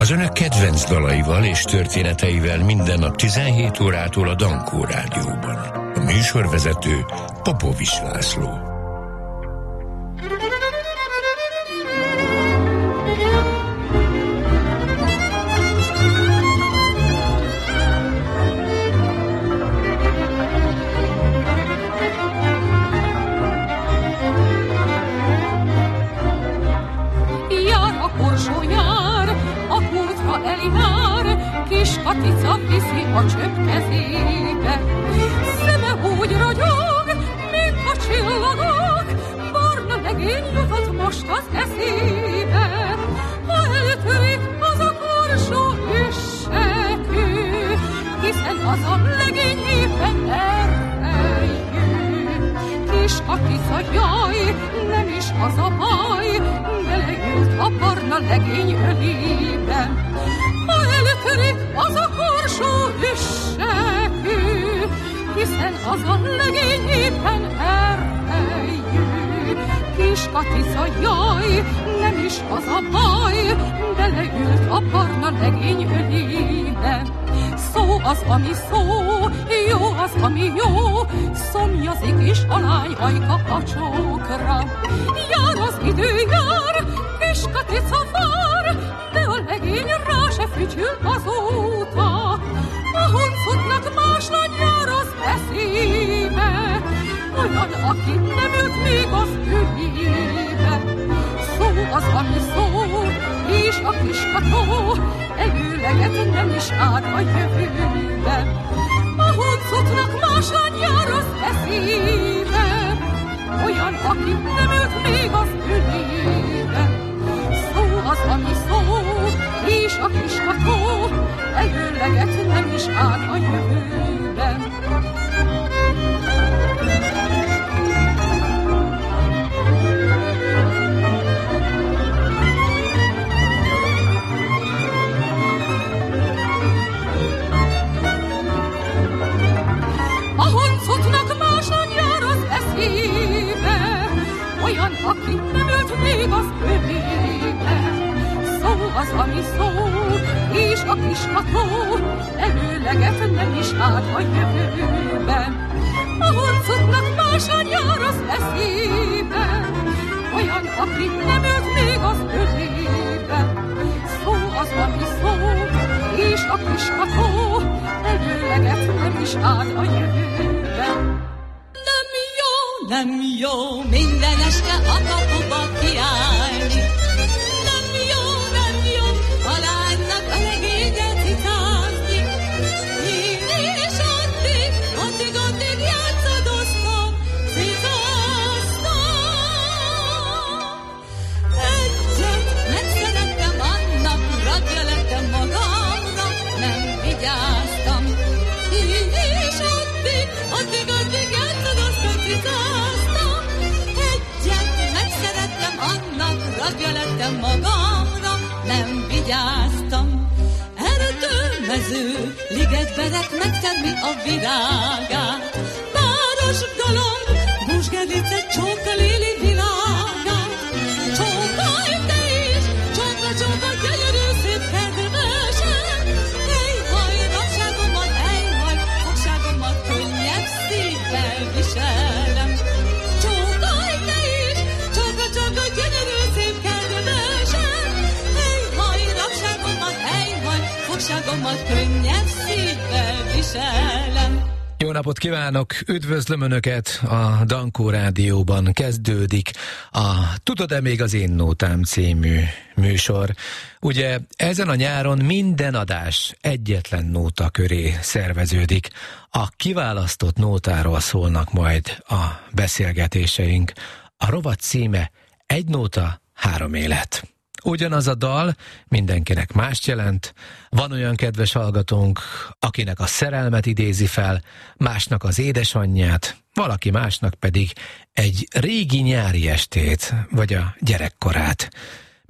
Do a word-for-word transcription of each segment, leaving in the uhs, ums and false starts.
Az önök kedvenc dalaival és történeteivel minden nap tizenhét órától a Dankó Rádióban. A műsorvezető Popovics László. Katica viszi a csöpp kezébe, szeme úgy ragyog, mint a csillagok, barna legény jutott most az eszébe. Ha eltörik az a korsó üssekő, hiszen az a legény éppen erejű. Kis Katica, jaj, nem is az a baj, beleült a barna legény ölébe. Ha eltörik az a korsó üssekő, hiszen az a legény éppen erejű. Kis Katica, jaj, nem is az a baj, beleült a barna legény ölébe. Szó az, ami szó, jó az, ami jó, szomjazik is a lány ajka a csókra. Jár az idő, jár, Kis Katica vár, de a legény rá se fütyül azóta. A huncutnak más lány jár az eszébe, olyan, aki nem ült még az ülébe. Szó az, ami szó, és a kiskató előleget nem is át a jövőbe. A huncutnak más lány jár az eszébe, olyan, aki nem ült még az ülébe. Szó az, ami szó, és a kiskató előleget nem is át a jövőbe. A huncutnak más lány jár az eszébe, olyan, aki nem ült még az övébe. Szó az, ami szó, és a kiskató előleget nem is át a jövőbe. A huncutnak más lány jár az eszébe, olyan, aki nem ült még az övébe. Szó az, ami szó, és a kiskató előleget nem is át a jövőbe. Nem jó, nem jó minden este a kapuba kiállni. Nem jó, nem jó a lánynak a legényet citázni. Én és addig, addig, addig játszadoztam, citáztam. Egyet megszerettem, annak rabja lettem magamra, nem vigyáztam. Én és addig, addig, addig játszadoztam, citáztam. Egyet megszerettem, annak rabja lettem magamra, nem vigyáztam. Erdőmező, ligetberek megtermi a virágát. Város galomb, búzsgerice, csóka lili világát. Csókolj te is, csóka, csóka, gyönyörű szép kedvesen. Ejhaj, rabságomat, ejhaj, fogságomat könnyebb szívvel viselem. Csókolj te is, csóka, csóka, gyönyörű szép kedvesen. Ejhaj, rabságomat, ejhaj, fogságomat könnyebb szívvel viselem. Jó napot kívánok, üdvözlöm Önöket, a Dankó Rádióban kezdődik a Tudod-e még az én nótám című műsor. Ugye ezen a nyáron minden adás egyetlen nóta köré szerveződik. A kiválasztott nótáról szólnak majd a beszélgetéseink. A rovat címe Egy nóta, három élet. Ugyanaz a dal mindenkinek mást jelent. Van olyan kedves hallgatónk, akinek a szerelmet idézi fel, másnak az édesanyját, valaki másnak pedig egy régi nyári estét, vagy a gyerekkorát.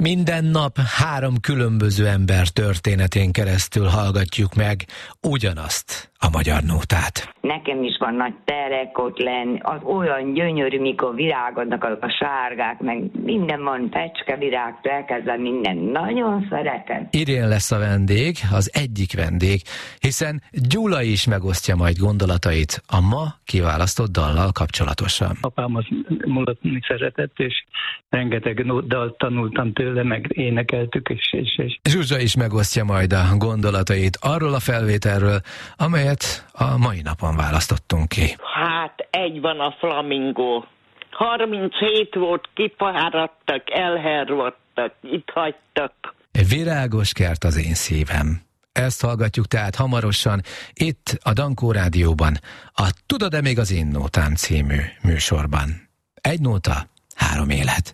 Minden nap három különböző ember történetén keresztül hallgatjuk meg ugyanazt, a Magyar Nótát. Nekem is van nagy terek ott lenni, az olyan gyönyörű, mikor virágodnak a, a sárgák, meg minden van, fecskevirágtól elkezdve minden. Nagyon szeretem. Irén lesz a vendég, az egyik vendég, hiszen Gyula is megosztja majd gondolatait a ma kiválasztott dallal kapcsolatosan. Apám az mulatni szeretett, és rengeteg dalt tanultam tőle, meg énekeltük, és, és, és. Zsuzsa is megosztja majd a gondolatait arról a felvételről, amelyet a mai napon választottunk ki. Hát egy van a flamingó. harminchét volt, kifáradtak, elhervadtak, itt hagytak. Virágos kert az én szívem. Ezt hallgatjuk tehát hamarosan itt a Dankó Rádióban, a Tudod-e még az én nótám című műsorban. Egy nóta, három élet.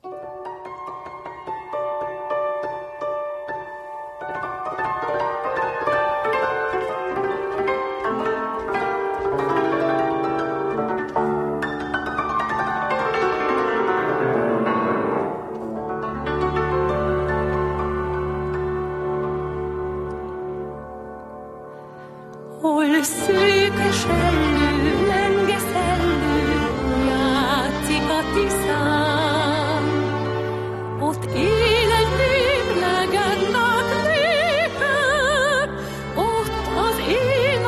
Hol szőkös ellő, lenge szellő, játszik a Tiszán. Ott él egy nép, legendák népe, ott az én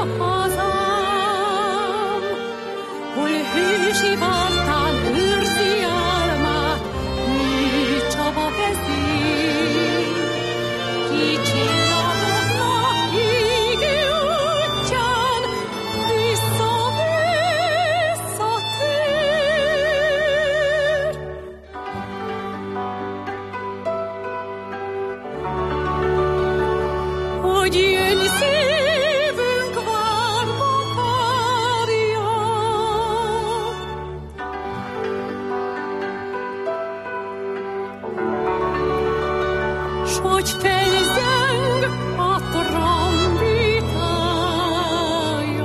hazám. Hol hősi vártán őrzi álmát, Hű Csaba vezér, kicsi hogy felzeng a trombitája.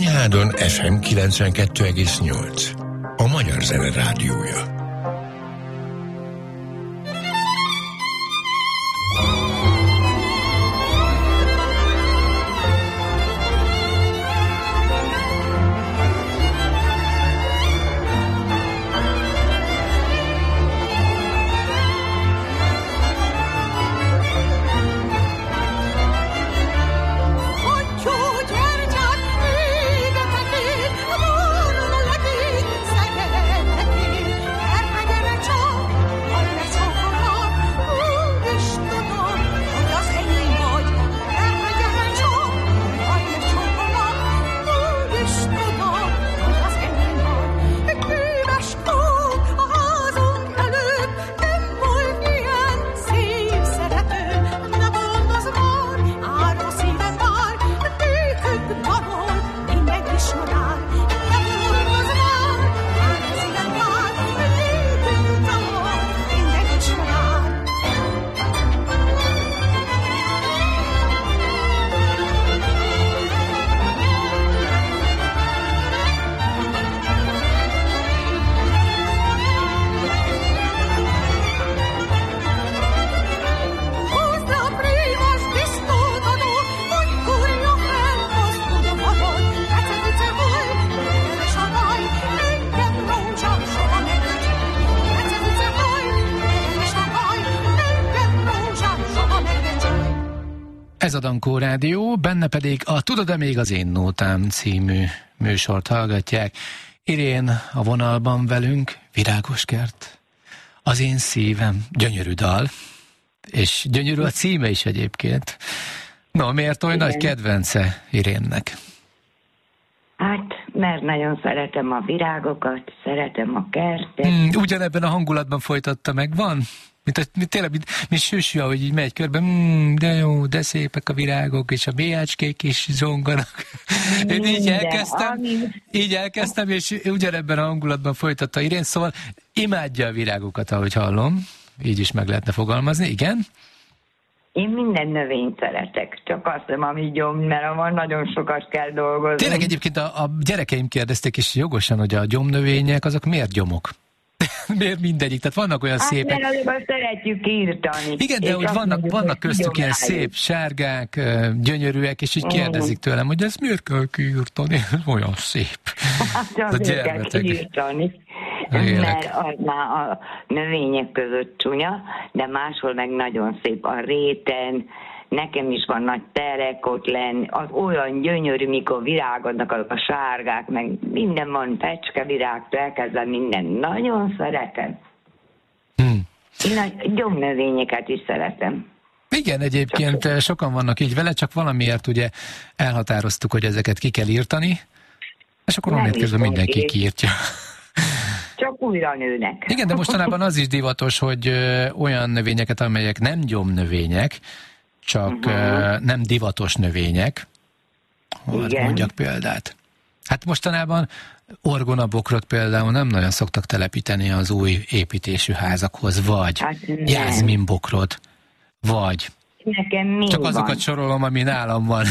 Anyádon ef em kilencvenkettő egész nyolc. A Magyar Zene Rádiója. Ez a Dankó Rádió, benne pedig a Tudod-e még az én nótám című műsort hallgatják. Irén a vonalban velünk, Virágos kert. Az én szívem, gyönyörű dal, és gyönyörű a címe is egyébként. No, miért olyan nagy kedvence Irénnek? Hát, mert nagyon szeretem a virágokat, szeretem a kertet. Hmm, ugyanebben a hangulatban folytatta meg, van? Mint, a, mint tényleg, mint, mint Süsű, ahogy így megy körbe, mm, de jó, de szépek a virágok, és a bélyácskék is zonganak. Én így elkezdtem, így elkezdtem, és ugyanebben a hangulatban folytatta Irén, szóval imádja a virágokat, ahogy hallom, így is meg lehetne fogalmazni, igen? Én minden növényt szeretek, csak azt nem, ami gyom, mert abban nagyon sokat kell dolgozni. Tényleg egyébként a, a gyerekeim kérdezték, és jogosan, hogy a gyomnövények, azok miért gyomok? Miért mindegyik? Tehát vannak olyan hát, szépek... Hát mert szeretjük írtani. Igen, de hogy vannak, mondjuk, vannak köztük ilyen szép, sárgák, gyönyörűek, és így kérdezik tőlem, hogy ez miért kell kiírtani? Ez olyan szép. Hát azért kell kiírtani. Mert az már a növények között csúnya, de máshol meg nagyon szép a réten. Nekem is van nagy terek lenn, az olyan gyönyörű, mikor virágodnak azok a sárgák, meg minden van, pecskevirágtól elkezdve minden. Nagyon szeretem. Hmm. Én a gyomnövényeket is szeretem. Igen, egyébként csak sokan vannak így vele, csak valamiért ugye elhatároztuk, hogy ezeket ki kell írtani, és akkor onnét kezdve mindenki kiírtja. Csak újra nőnek. Igen, de mostanában az is divatos, hogy ö, olyan növényeket, amelyek nem gyomnövények, csak uh-huh. uh, nem divatos növények. Hát mondjak példát. Hát mostanában orgonabokrot például nem nagyon szoktak telepíteni az új építésű házakhoz, vagy hát jázminbokrot, vagy nekem mi csak van? Azokat sorolom, ami nálam van.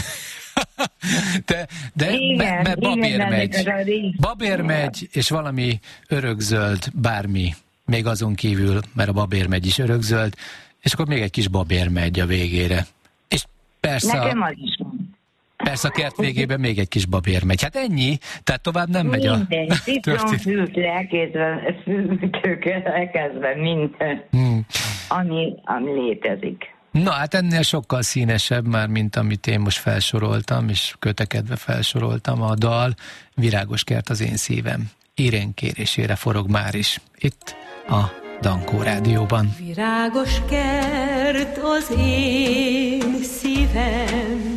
de de igen, be, be babérmegy, igen, babérmegy, és valami örökzöld, bármi, még azon kívül, mert a babérmegy is örökzöld, és akkor még egy kis babérmegy a végére. És persze nekem a, az is van. Persze a kert végében még egy kis babérmegy. Hát ennyi, tehát tovább nem megy a minden, citromfűtől elkezdve, fűtőkkel elkezdve minden, hmm. ami, ami létezik. Na hát ennél sokkal színesebb már, mint amit én most felsoroltam, és kötekedve felsoroltam a dal. Virágos kert az én szívem. Irén kérésére forog már is. Itt a Dankó Rádióban. Virágos kert az én szívem,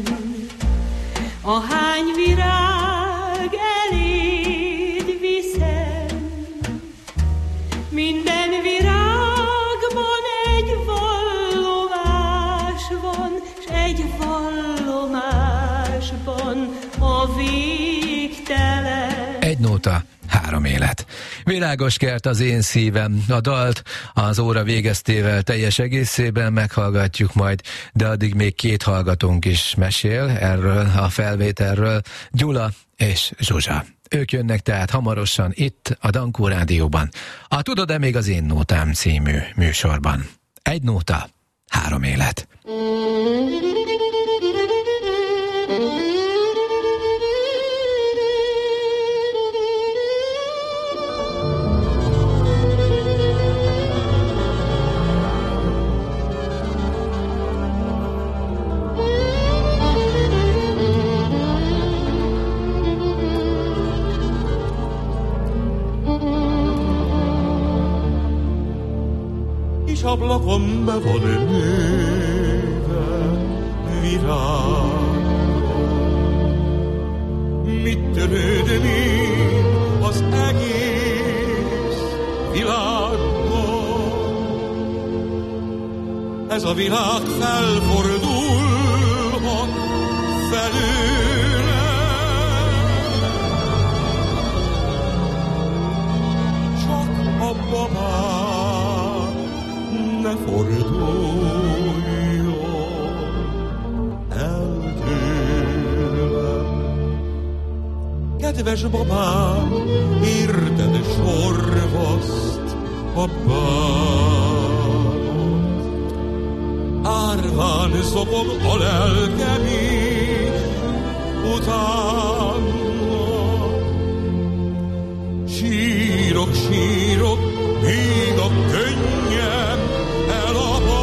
ahány virág eléd viszem, minden virágban egy vallomás van, s egy vallomásban a végtelen. Egy nóta, három élet. Virágos kert az én szívem. A dalt az óra végeztével teljes egészében meghallgatjuk majd, de addig még két hallgatónk is mesél erről a felvételről. Gyula és Zsuzsa. Ők jönnek tehát hamarosan itt a Dankó Rádióban, a Tudod-e még az én nótám című műsorban. Egy nóta, három élet. Ablakon be van nőve virág. Mit törődni az egész világban? Ez a világ felfordulhat felőle. Csak a babám ne forduljon el tőlem. Kedves babám, érted sorvaszt a bánat. Árván zokog a lelkem is utána. Sírok, sírok, még a könnyem elapad.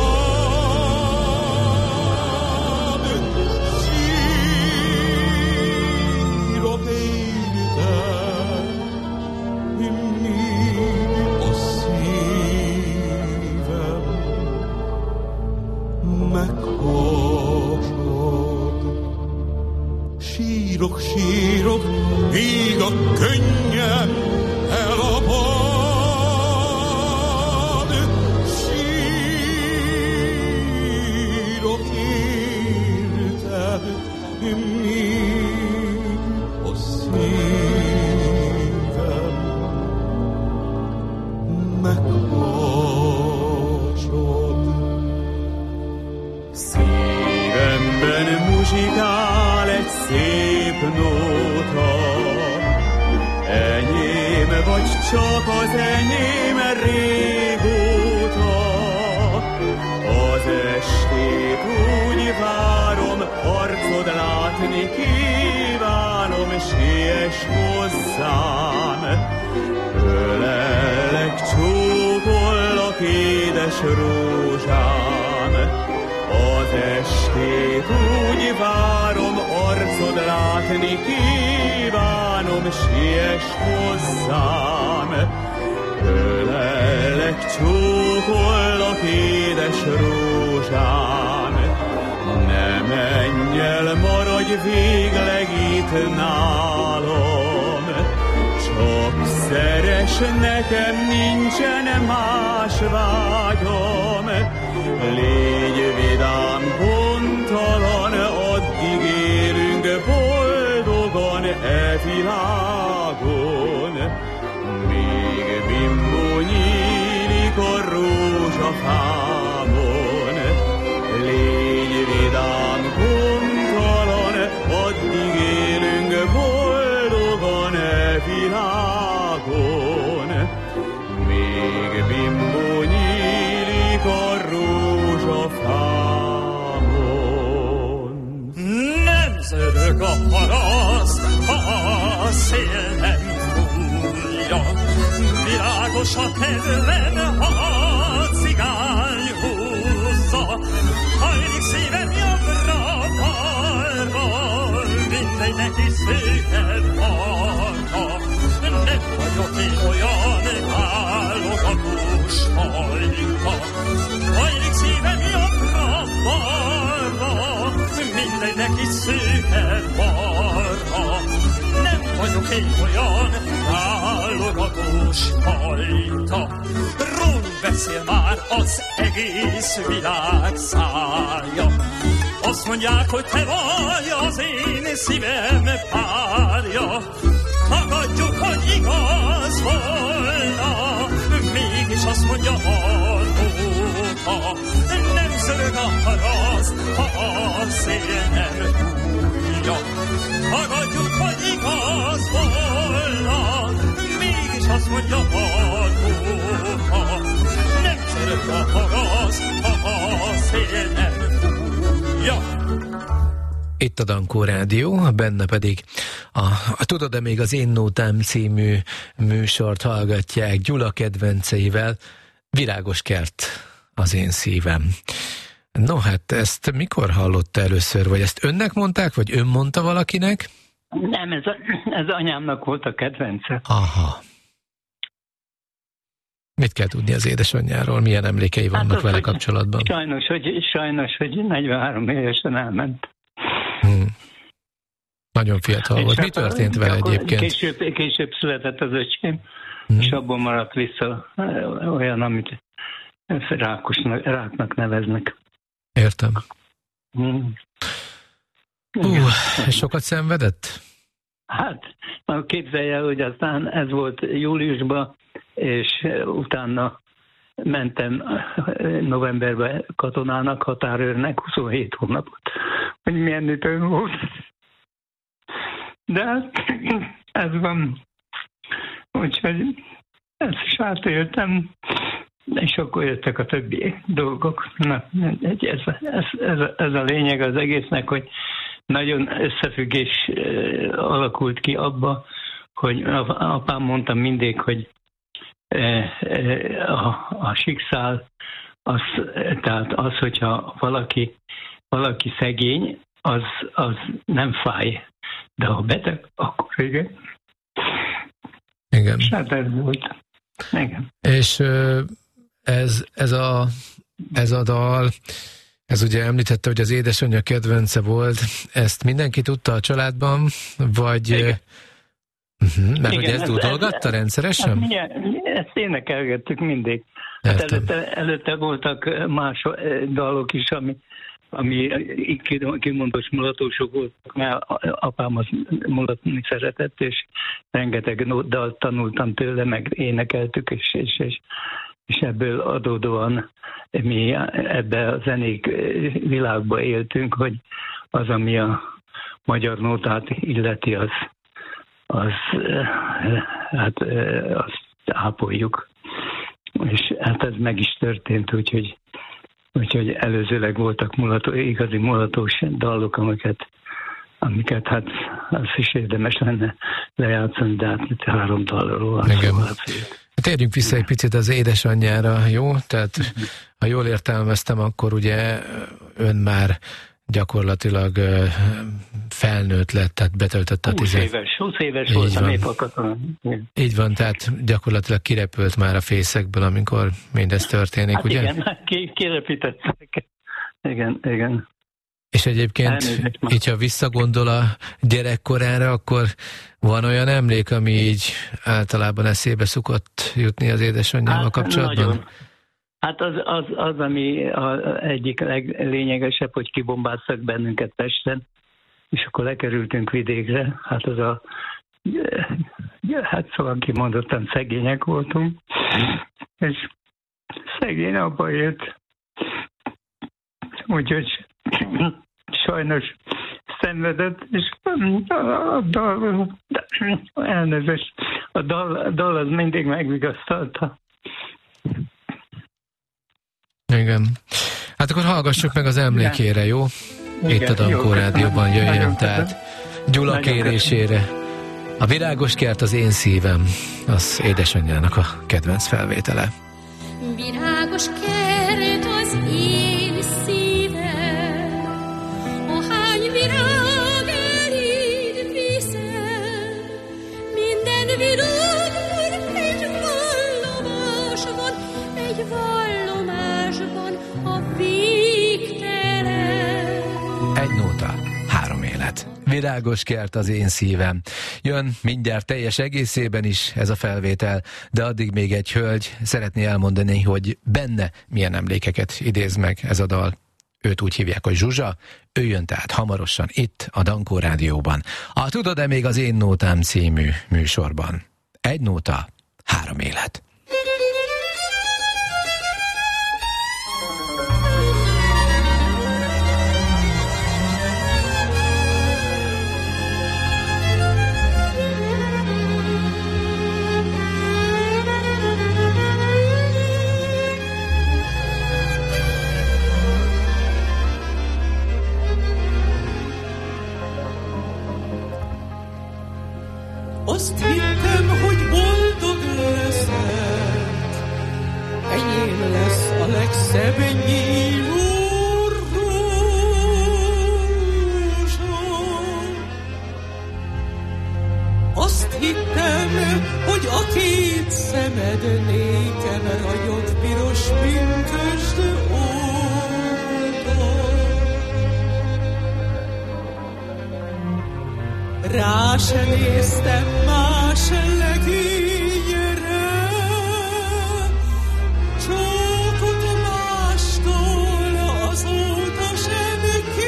Sírok érted, míg a szívem meghasad. Sírok, sírok, még a könnyem elapad. Muzsikál egy szép nóta, enyém vagy csak az enyém régóta. Az estét úgy várom, arcod látni kívánom, siess hozzám. Ölellek, csókollak, édes rózsám. Az estét úgy várom, arcod látni kívánom, siess hozzám. Ölellek, csókollak, édes rózsám. Ne menj el, maradj végleg itt nálam. Csak szeress, nekem nincsen más vágyom. Légy vidám, pontalan, addig élünk boldogan e világon. Míg bimbó nyílik a rózsafámon. Légy vidám, pontalan, addig élünk boldogan e világon. Míg bimbó nyílik a rózsafámon. Nem zörög a harasz, ha a szél nem fújja. Világos a kedvem, ha a cigány húzza. Hajlik szívem jobbra-balra, mindegy neki szépen arra. Nem vagyok én olyan válogatós fajta. Hajlik szívem jobbra-balra, mindegy neki szépen arra. Nem vagyok én olyan válogatós fajta. Rólunk beszél már az egész világ szája. Azt mondják, hogy te vagy az én szívem párja. Tagadjuk, hogy igaz volna, mégis azt mondja a nóta. Nem zörög a harasz, ha a szél nem fújja. Tagadjuk, hogy igaz igaz volna, mégis azt mondja valóta, nem szeret a harasz, ha a szél nem fújja. Itt a Dankó Rádió, benne pedig a, a Tudod-e még az Én Nótám című műsort hallgatják Gyula kedvenceivel, Virágos kert az én szívem. No hát ezt mikor hallotta először, vagy ezt önnek mondták, vagy ön mondta valakinek? Nem, ez, a, ez anyámnak volt a kedvence. Aha. Mit kell tudni az édesanyjáról? Milyen emlékei vannak hát az, vele kapcsolatban? Sajnos, hogy, sajnos, hogy negyvenhárom évesen elment. Hmm. Nagyon fiatal volt. Mi történt vele egyébként? Később, később született az öcsém, hmm. és abból maradt vissza olyan, amit rákosnak, ráknak neveznek. Értem. Hmm. Uh, sokat szenvedett? Hát, képzelj el, hogy aztán ez volt júliusban, és utána mentem novemberben katonának, határőrnek huszonhét hónapot, hogy milyen ütőn volt. De ez van. Úgyhogy ezt is átéltem, és akkor jöttek a többi dolgok. Na, ez, ez, ez, ez a lényeg az egésznek, hogy nagyon összefüggés alakult ki abba, hogy apám mondta mindig, hogy a, a sikszál, az, tehát az, hogyha valaki, valaki szegény, az, az nem fáj. De ha beteg, akkor igen. Igen. Hát ez volt. Igen. És ez, ez, a, ez a dal, ez ugye említette, hogy az édesanyja kedvence volt. Ezt mindenki tudta a családban, vagy... Igen. Uh-huh, mert igen, hogy ezt dúdolgatta rendszeresen? Hát milyen, ezt énekelgettük mindig. Hát előtte, előtte voltak más dalok is, ami, ami kimondós mulatósok voltak, mert apám az mulatni szeretett, és rengeteg dalt tanultam tőle, meg énekeltük, és, és, és, és ebből adódóan mi ebbe a zenék világba éltünk, hogy az, ami a magyar nótát illeti, az az, hát, azt ápoljuk. És hát ez meg is történt, úgyhogy, úgyhogy előzőleg voltak mulató, igazi mulatós dalok, amiket, amiket hát az is érdemes lenne lejátszani, de hát itt három dalról. Térjünk vissza egy picit az édesanyjára, jó? Tehát, ha jól értelmeztem, akkor ugye ön már gyakorlatilag felnőtt lett, tehát betöltötte a tizen... húsz éves, húsz éves voltam épp a katonán. Így van, tehát gyakorlatilag kirepült már a fészekből, amikor mindez történik, hát ugye? Igen, kirepítettek. Igen, igen. És egyébként, így ha visszagondol a gyerekkorára, akkor van olyan emlék, ami így általában eszébe szokott jutni az édesanyjával hát, kapcsolatban? Nagyon. Hát az, az, az, ami a egyik leglényegesebb, hogy kibombáztak bennünket Pesten, és akkor lekerültünk vidékre. Hát az a, hát szóval kimondottan szegények voltunk, és szegény abba élt. Úgyhogy sajnos szenvedett, és a dal, elnézést, a dal, a dal az mindig megvigasztalta. Igen. Hát akkor hallgassuk meg az emlékére, jó? Itt a Dankó Rádióban jöjjön, tehát Gyula kérésére. A Virágos kert az én szívem, az édesanyjának a kedvenc felvétele. Virágos kert az én szívem, ahány virág eléd viszem, minden virágban egy vallomás van, egy vallomás van a végtelen. Egy nóta, három élet. Virágos kert az én szívem. Jön mindjárt teljes egészében is ez a felvétel, de addig még egy hölgy szeretné elmondani, hogy benne milyen emlékeket idéz meg ez a dal. Őt úgy hívják, hogy Zsuzsa, ő jön tehát hamarosan itt a Dankó Rádióban. A Tudod-e még az Én Nótám című műsorban. Egy nóta, három élet. Szebennyi azt hittem, hogy a két szemed nékem ragyog piros pünkösd oldal. Rá se néztem más legényre, csókot mástól azóta sem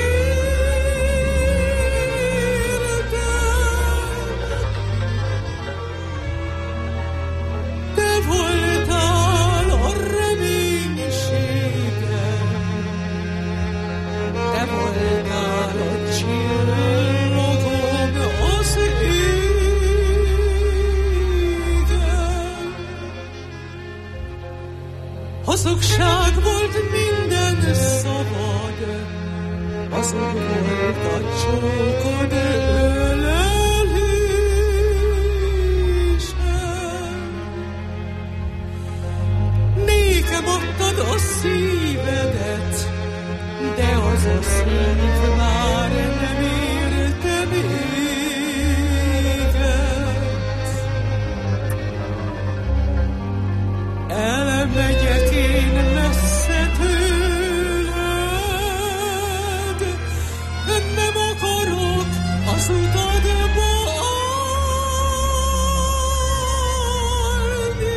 kértem. Te voltál a reménységem, te voltál a csillagom az égen. Hazugság volt minden szavad, azon volt a csókod ölelése. Nékem adtad a szívedet, de az a szív már nem érte véget. Elmegyek én messze tőled, nem akarok az utadba állni.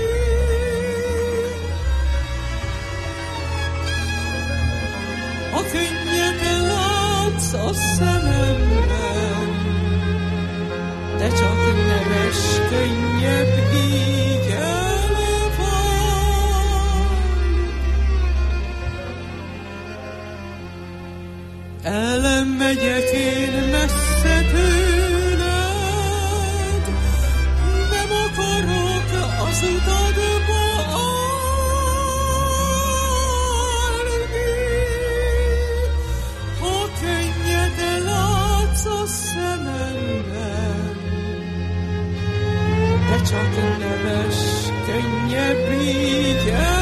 A könnyed látsz a szememben, de csak neves, könnyebb így elválni. Elmegyek én messze tőled, nem akarok az utadba állni. Ha könnyed látsz a szememben, de csak neves, könnyebb így elválni.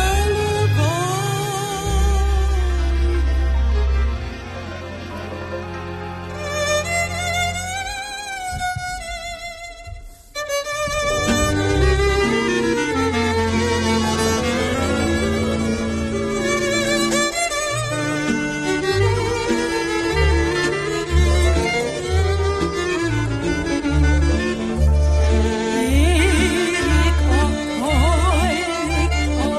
Érik a hajlik a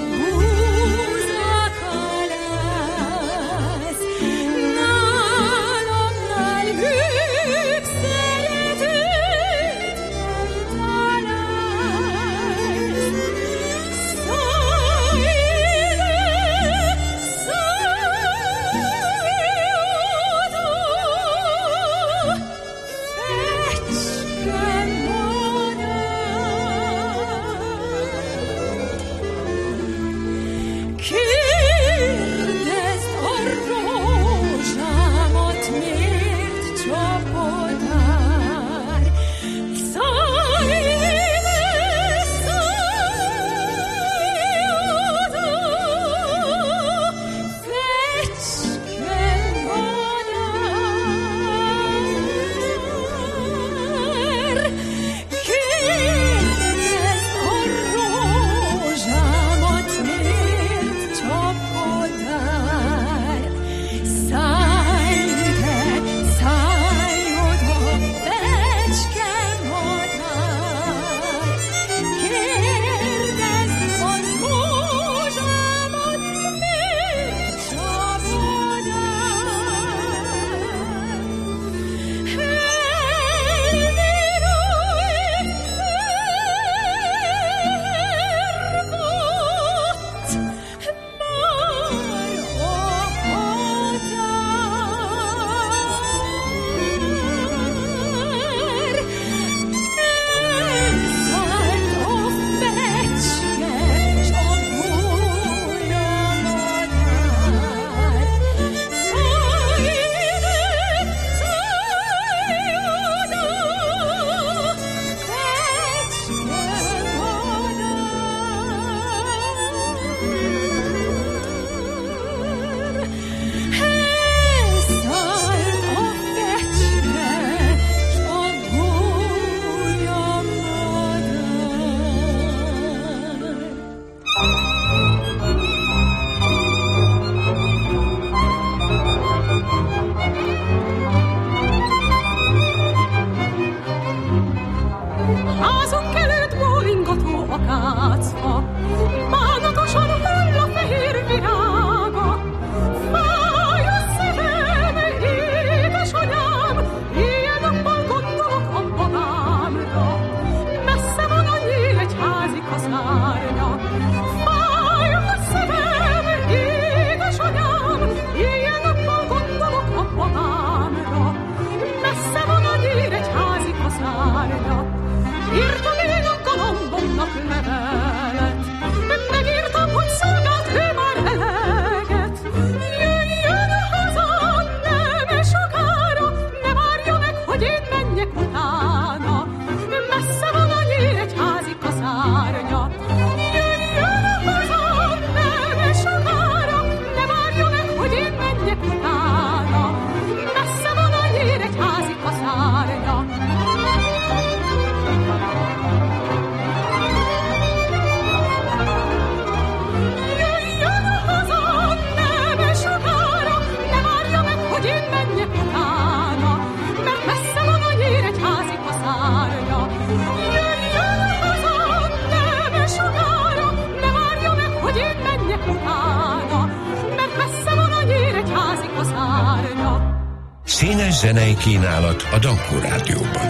zenei kínálat a Dankó Rádióban.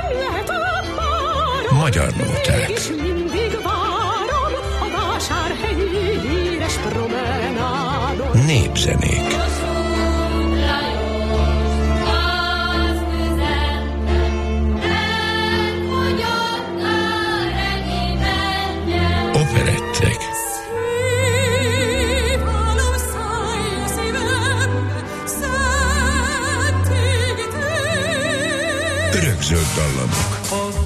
Magyar nóták. És mindig várom a vásárhelyi híres promenádon. Népzenék. Operettek. Örökzöld dallamok.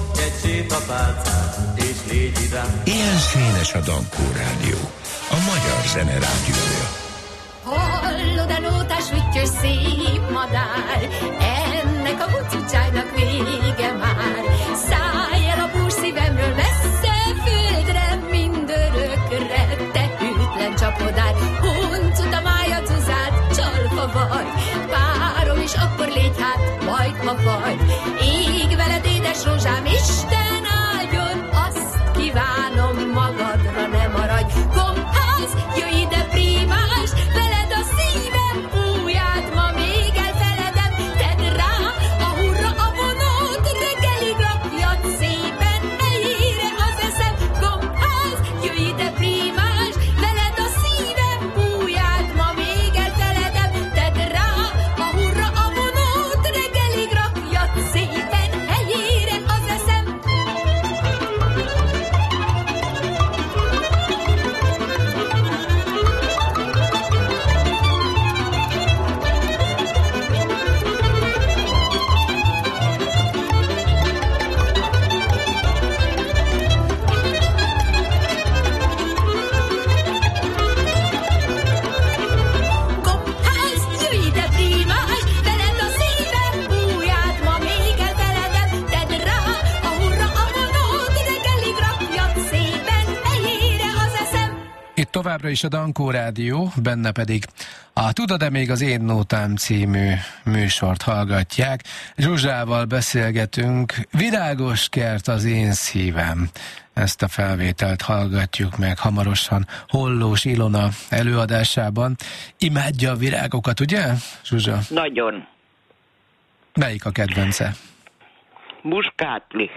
Ilyen színes a Dankó Rádió, a magyar zene rádiója. Hallod a nótás füttyös szép madár, ennek a hucucsájnak vége már. Szállj el a bús szívemről messze földre, mindörökre, te hűtlen csapodár. Huncut a mája cuzát, csalfa vagy, párom is akkor légy hát, majd ha vagy. Ég veled édes rózsám, Isten áldjon, azt kívánom magadra, ne maradj. Kompász, jöjj ide prímás, veled a szívem búját, ma még elfeledem, tedd rá a hurra a vonót, reggelig rakjad szépen, helyére az eszem. Kompász, jöjj ide prímás, veled a szívem búját, ma még elfeledem, tedd rá a hurra a vonót, reggelig rakjad szépen, helyére az eszem. Kompász, jöjj ide prímás, veled a szívem búját, ma még elfeledem, tedd rá a hurra a vonót, reggelig rakjad szépen, helyére az eszem. Itt továbbra is a Dankó Rádió, benne pedig a Tudod-e még az én nótám című műsort hallgatják. Zsuzsával beszélgetünk, Virágos kert az én szívem. Ezt a felvételt hallgatjuk meg hamarosan Hollós Ilona előadásában. Imádja a virágokat, ugye, Zsuzsa? Nagyon. Melyik a kedvence? Muskátli.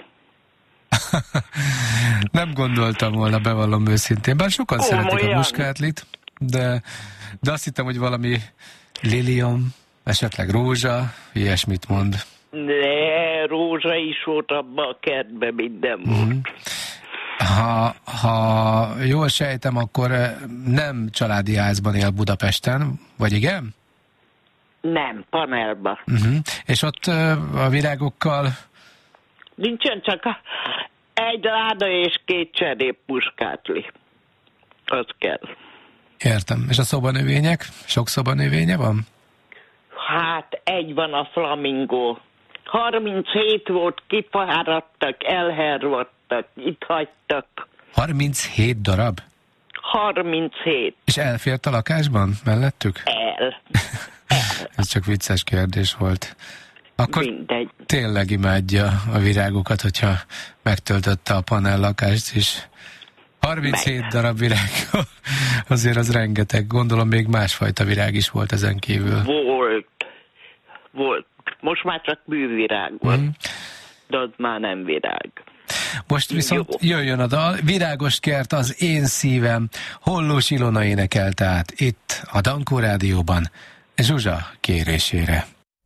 Nem gondoltam volna, bevallom őszintén. Bár sokan Ó, szeretik olyan. a muskátlit, de, de azt hittem, hogy valami lilium, esetleg rózsa, ilyesmit mond. De rózsa is volt abban a kertben, minden volt. Mm. Ha, ha jól sejtem, akkor nem családi házban él Budapesten, vagy igen? Nem, panelba. Uh-huh. És ott a virágokkal... Nincsen csak a, egy láda és két cserép muskátli. Az kell. Értem. És a szobanövények? Sok szobanövénye van? Hát egy van a flamingó. harminchét volt, kifáradtak, elhervadtak, itt hagytak. harminchét darab? harminchét. És elfért a lakásban mellettük? El. Ez csak vicces kérdés volt. Akkor mindegy. Tényleg imádja a virágokat, hogyha megtöltötte a panellakást is. harminchét Meg. darab virág, azért az rengeteg. Gondolom még másfajta virág is volt ezen kívül. Volt. Volt. Most már csak művirág van. Mm. De az már nem virág. Most viszont Jó. jöjjön a dal. Virágos kert az én szívem. Hollós Ilona énekelte át itt a Dankó Rádióban Zsuzsa kérésére.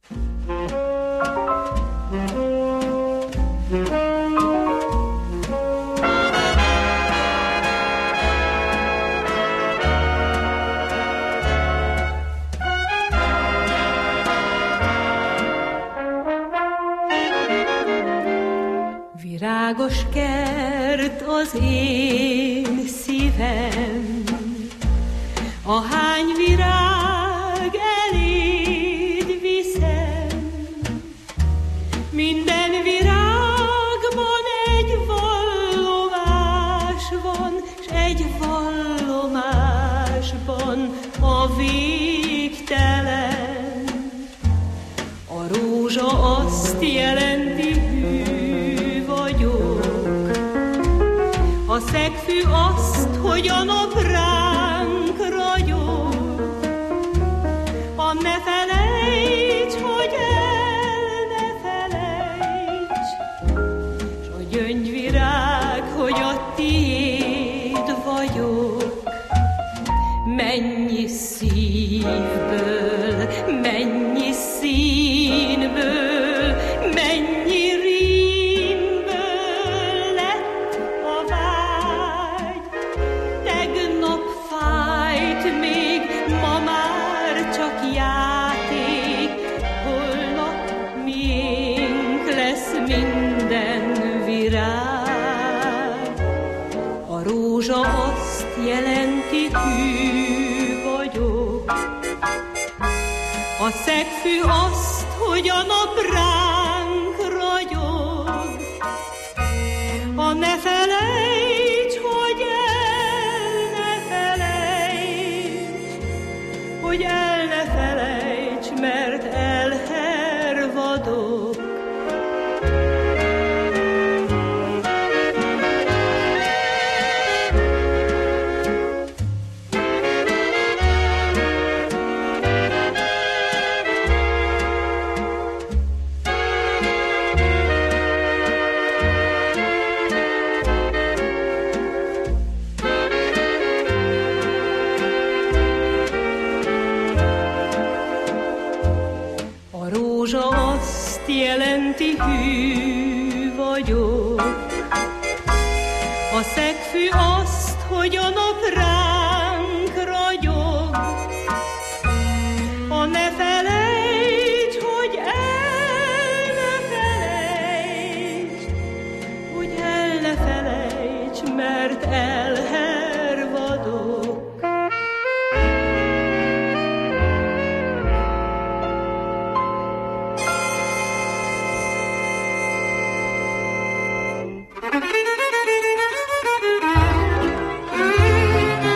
Virágos kert az én szívem, ahány virág eléd viszem. Minden virágban egy vallomás van, s egy vallomásban a végtelen. A rózsa azt jelenti, a szegfű azt, hogy a nap ránk ragyog. A ne felejts, hogy Mennyi szívből, mennyi színből, mennyi rímből lett a vágy. Tegnap fájt még, ma már csak játék, holnap miénk lesz minden virág. A rózsa azt jelenti, hű vagyok, a szegfű azt, hogy a nap ránk ragyog. Ha ne felejts, hogy el ne felejts, hogy el ne felejts, mert elhervadok. Jelenti, hű vagyok, a szegfű azt, hogy a nap ránk ragyog. Ha ne felejts, hogy el ne felejts, hogy el ne felejts, mert elhervadok. Thank you.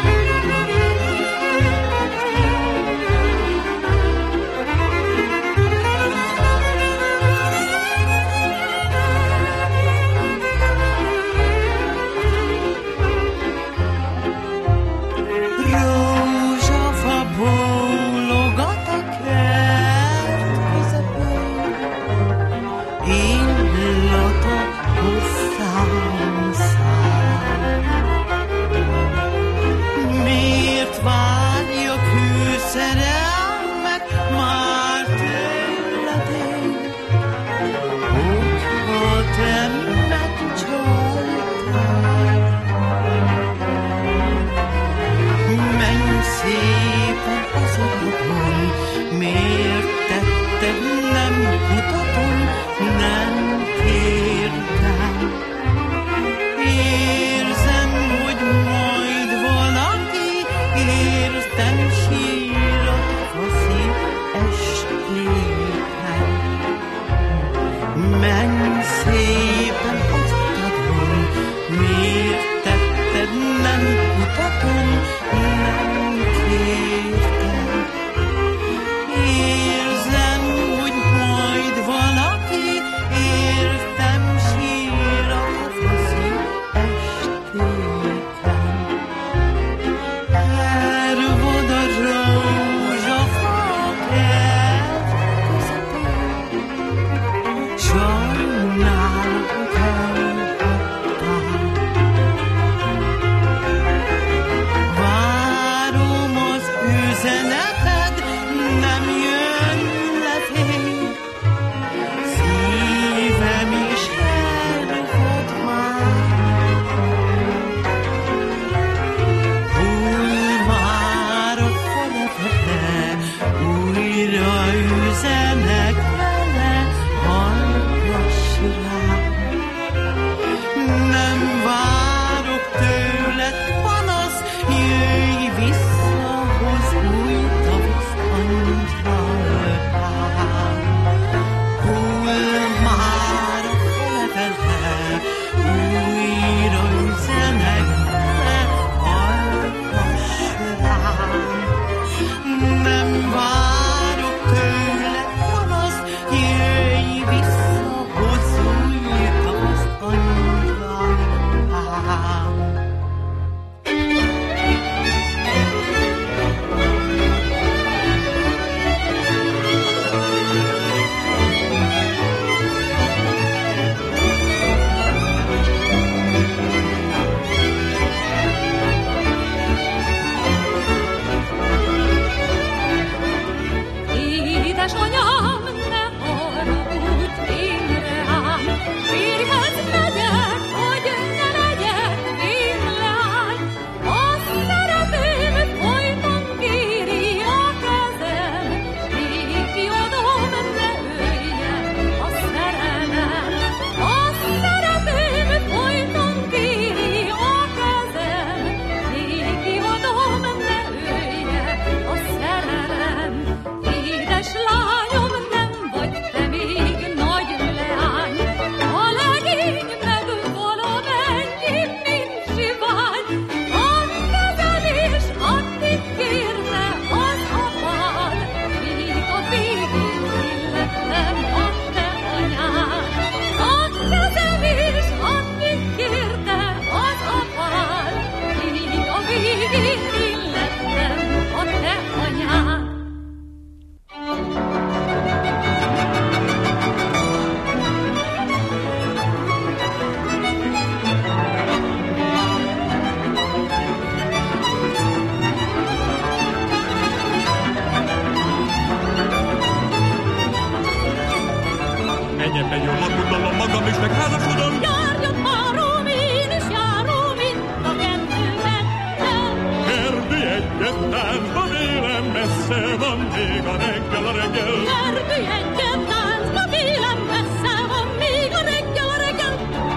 táncba, vélem messze van még a reggel, a reggel. Görbülyedjen táncba, vélem messze van még a reggel, a reggel.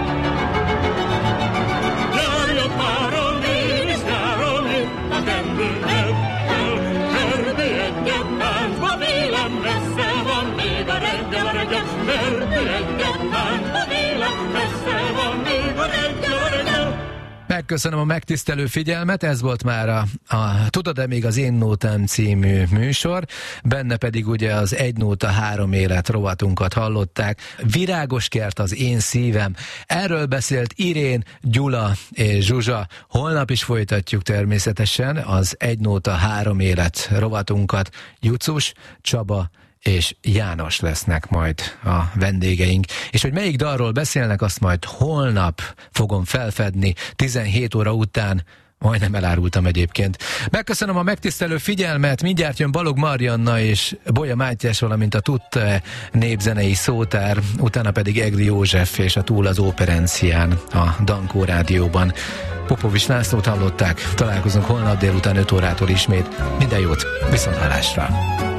Járjak már a én is nyáron itt a kendőkkel. Görbülyedjen táncba, vélem messze van még a reggel, a reggel. Görbülyedjen táncba, vélem messze van még a reggel, a reggel. Megköszönöm a megtisztelő figyelmet, ez volt már a, a Tudod-e még az Én Nótám című műsor, benne pedig ugye az Egy Nóta Három Élet rovatunkat hallották. Virágos kert az én szívem. Erről beszélt Irén, Gyula és Zsuzsa. Holnap is folytatjuk természetesen az Egy Nóta Három Élet rovatunkat. Jucus, Csaba és János lesznek majd a vendégeink. És hogy melyik dalról beszélnek, azt majd holnap fogom felfedni, tizenhét óra után. Majdnem elárultam egyébként. Megköszönöm a megtisztelő figyelmet, mindjárt jön Balog Marianna és Bolya Mátyás, valamint a Tudta népzenei szótár, utána pedig Egri József és a Túl az Óperencián a Dankó Rádióban. Popovics Lászlót hallották, találkozunk holnap délután öt órától ismét. Minden jót, viszonthallásra!